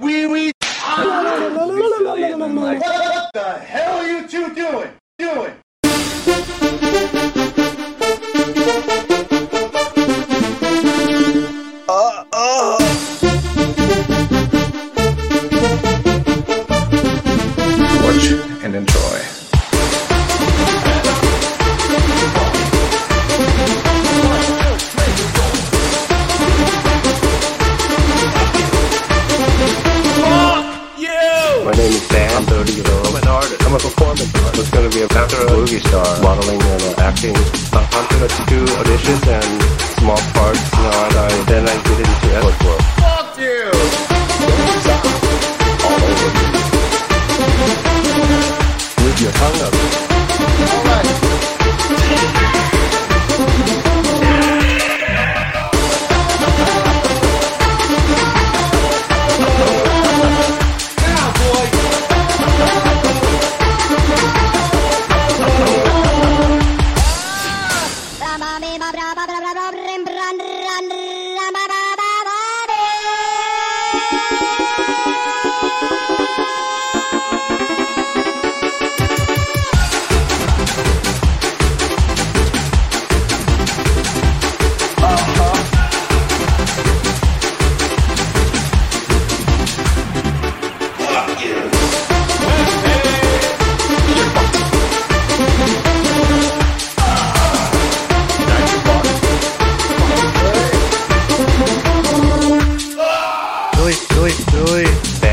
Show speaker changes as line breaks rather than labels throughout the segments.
Wee wee.
What the hell are you two doing?
Watch and enjoy.
My name is Dan. I'm 30 years old. I'm an artist. I'm a performance artist. I was going to be after a movie star, modeling and acting. I'm going to do auditions and small parts. Then I get into escort work.
Fuck you.
All over. With your tongue up.
All right.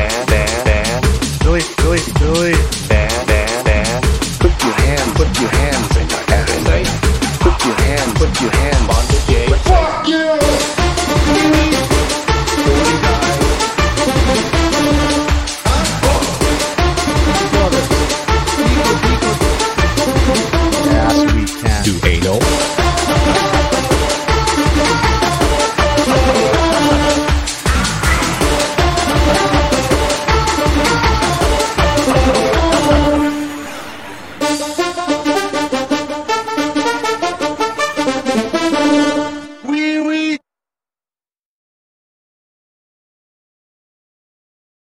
Put your hand